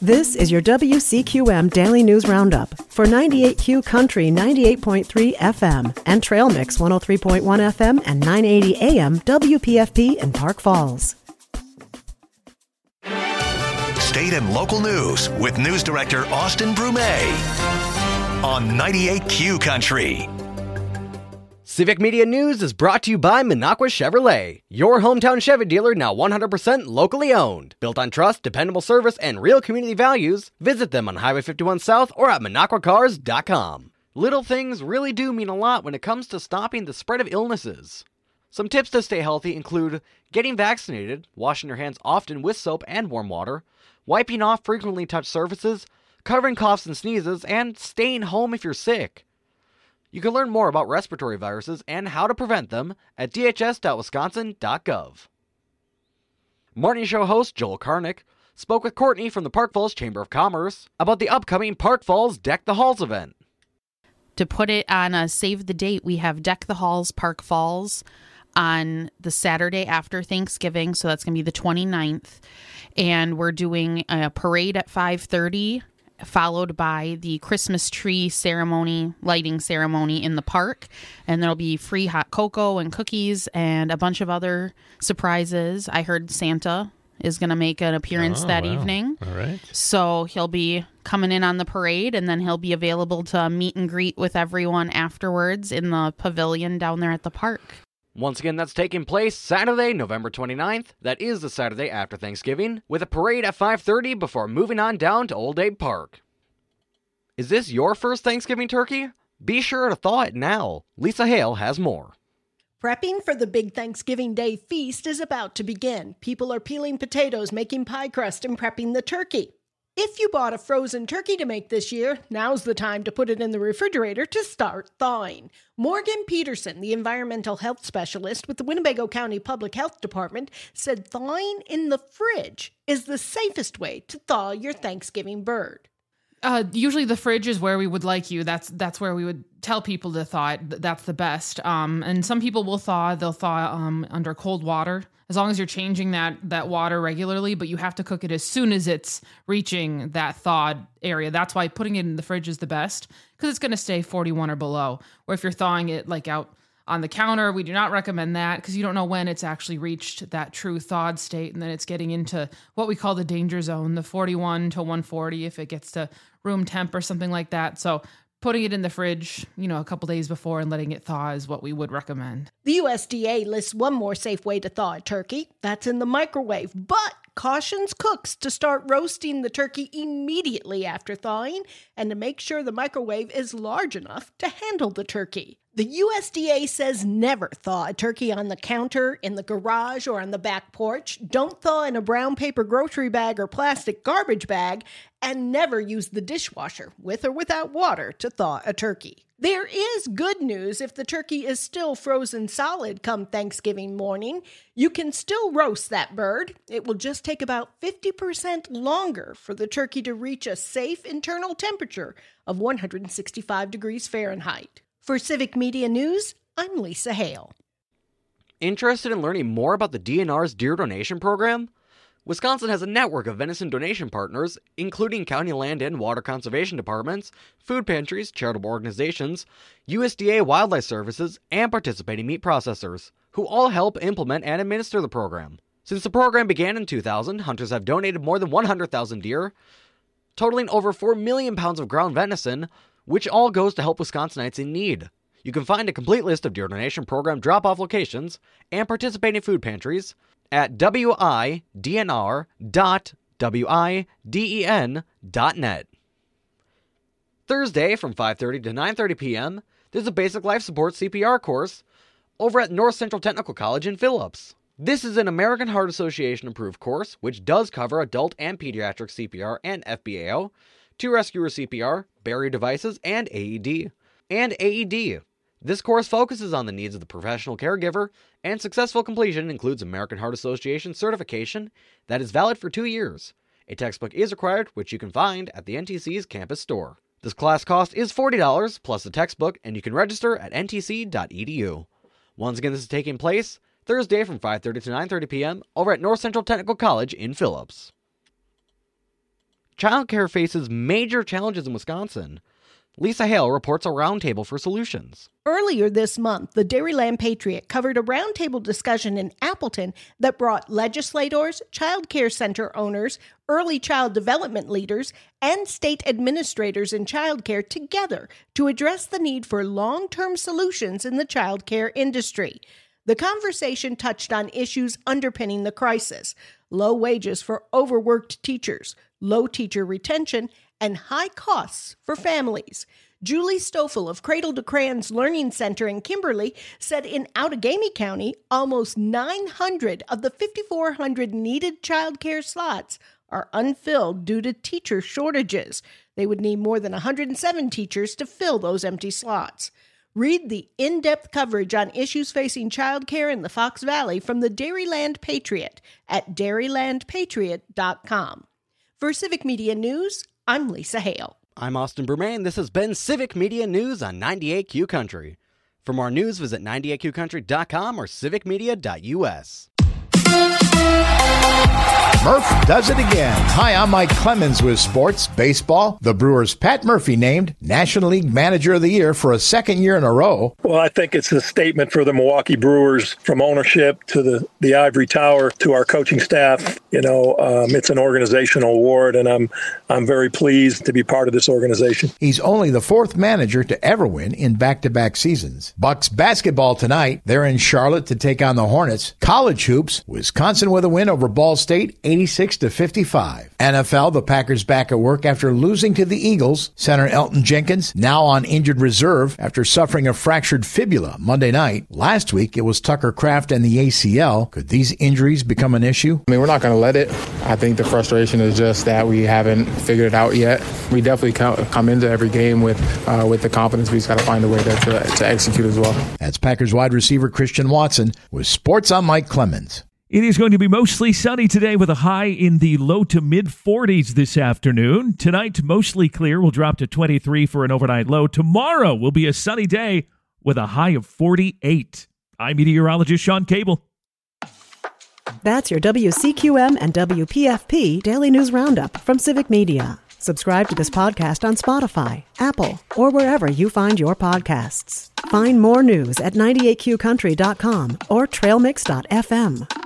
This is your WCQM Daily News Roundup for 98Q Country 98.3 FM and Trail Mix 103.1 FM and 980 AM WPFP in Park Falls. State and local news with News Director Austin Brumet on 98Q Country. Civic Media News is brought to you by Minocqua Chevrolet, your hometown Chevy dealer now 100% locally owned. Built on trust, dependable service, and real community values, visit them on Highway 51 South or at MinocquaCars.com. Little things really do mean a lot when it comes to stopping the spread of illnesses. Some tips to stay healthy include getting vaccinated, washing your hands often with soap and warm water, wiping off frequently touched surfaces, covering coughs and sneezes, and staying home if you're sick. You can learn more about respiratory viruses and how to prevent them at dhs.wisconsin.gov. Morning Show host Joel Karnick spoke with Courtney from the Park Falls Chamber of Commerce about the upcoming Park Falls Deck the Halls event. To put it on a save the date, we have Deck the Halls Park Falls on the Saturday after Thanksgiving, so that's going to be the 29th. And we're doing a parade at 5:30, followed by the Christmas tree ceremony, lighting ceremony in the park. And there'll be free hot cocoa and cookies and a bunch of other surprises. I heard Santa is going to make an appearance that evening. All right. So he'll be coming in on the parade, and then he'll be available to meet and greet with everyone afterwards in the pavilion down there at the park. Once again, that's taking place Saturday, November 29th. That is the Saturday after Thanksgiving, with a parade at 5:30 before moving on down to Old Abe Park. Is this your first Thanksgiving turkey? Be sure to thaw it now. Lisa Hale has more. Prepping for the big Thanksgiving Day feast is about to begin. People are peeling potatoes, making pie crust, and prepping the turkey. If you bought a frozen turkey to make this year, now's the time to put it in the refrigerator to start thawing. Morgan Peterson, the environmental health specialist with the Winnebago County Public Health Department, said thawing in the fridge is the safest way to thaw your Thanksgiving bird. Usually the fridge is where we would like you. That's where we would tell people to thaw it. That's the best. And some people will thaw. They'll thaw under cold water, as long as you're changing that water regularly. But you have to cook it as soon as it's reaching that thawed area. That's why putting it in the fridge is the best, because it's going to stay 41 or below. Or if you're thawing it like out on the counter, we do not recommend that, because you don't know when it's actually reached that true thawed state, and then it's getting into what we call the danger zone, the 41 to 140 if it gets to room temp or something like that. So putting it in the fridge, a couple days before and letting it thaw is what we would recommend. The USDA lists one more safe way to thaw a turkey. That's in the microwave, but cautions cooks to start roasting the turkey immediately after thawing and to make sure the microwave is large enough to handle the turkey. The USDA says never thaw a turkey on the counter, in the garage, or on the back porch. Don't thaw in a brown paper grocery bag or plastic garbage bag, and never use the dishwasher, with or without water, to thaw a turkey. There is good news if the turkey is still frozen solid come Thanksgiving morning. You can still roast that bird. It will just take about 50% longer for the turkey to reach a safe internal temperature of 165 degrees Fahrenheit. For Civic Media News, I'm Lisa Hale. Interested in learning more about the DNR's Deer Donation Program? Wisconsin has a network of venison donation partners, including county land and water conservation departments, food pantries, charitable organizations, USDA Wildlife Services, and participating meat processors, who all help implement and administer the program. Since the program began in 2000, hunters have donated more than 100,000 deer, totaling over 4 million pounds of ground venison, which all goes to help Wisconsinites in need. You can find a complete list of Deer Donation Program drop-off locations and participating food pantries at widnr.widen.net. Thursday from 5:30 to 9:30 p.m., there's a basic life support CPR course over at North Central Technical College in Phillips. This is an American Heart Association approved course, which does cover adult and pediatric CPR and FBAO, two rescuer CPR, barrier devices, and AED. This course focuses on the needs of the professional caregiver, and successful completion includes American Heart Association certification that is valid for 2 years. A textbook is required, which you can find at the NTC's campus store. This class cost is $40 plus the textbook, and you can register at ntc.edu. Once again, this is taking place Thursday from 5:30 to 9:30 p.m. over at North Central Technical College in Phillips. childcare faces major challenges in Wisconsin. Lisa Hale reports a roundtable for solutions. Earlier this month, the Dairyland Patriot covered a roundtable discussion in Appleton that brought legislators, child care center owners, early child development leaders, and state administrators in child care together to address the need for long-term solutions in the child care industry. The conversation touched on issues underpinning the crisis: low wages for overworked teachers, low teacher retention, and high costs for families. Julie Stoffel of Cradle to Cran's Learning Center in Kimberly said in Outagamie County, almost 900 of the 5,400 needed child care slots are unfilled due to teacher shortages. They would need more than 107 teachers to fill those empty slots. Read the in-depth coverage on issues facing child care in the Fox Valley from the Dairyland Patriot at dairylandpatriot.com. For Civic Media News, I'm Lisa Hale. I'm Austin Brumain, and this has been Civic Media News on 98Q Country. For more news, visit 98qcountry.com or civicmedia.us. Murph does it again. Hi, I'm Mike Clemens with Sports Baseball. The Brewers' Pat Murphy named National League Manager of the Year for a second year in a row. Well, I think it's a statement for the Milwaukee Brewers, from ownership to the Ivory Tower to our coaching staff. It's an organizational award, and I'm very pleased to be part of this organization. He's only the fourth manager to ever win in back-to-back seasons. Bucks basketball tonight. They're in Charlotte to take on the Hornets. College hoops, Wisconsin with a win over Ball State, 86-55. NFL, the Packers back at work after losing to the Eagles. Center Elton Jenkins now on injured reserve after suffering a fractured fibula Monday night. Last week, it was Tucker Kraft and the ACL. Could these injuries become an issue? We're not going to let it. I think the frustration is just that we haven't figured it out yet. We definitely come into every game with the confidence. We just got to find a way to execute as well. That's Packers wide receiver Christian Watson with Sports on Mike Clemens. It is going to be mostly sunny today with a high in the low to mid-40s this afternoon. Tonight, mostly clear. Will drop to 23 for an overnight low. Tomorrow will be a sunny day with a high of 48. I'm meteorologist Sean Cable. That's your WCQM and WPFP Daily News Roundup from Civic Media. Subscribe to this podcast on Spotify, Apple, or wherever you find your podcasts. Find more news at 98qcountry.com or trailmix.fm.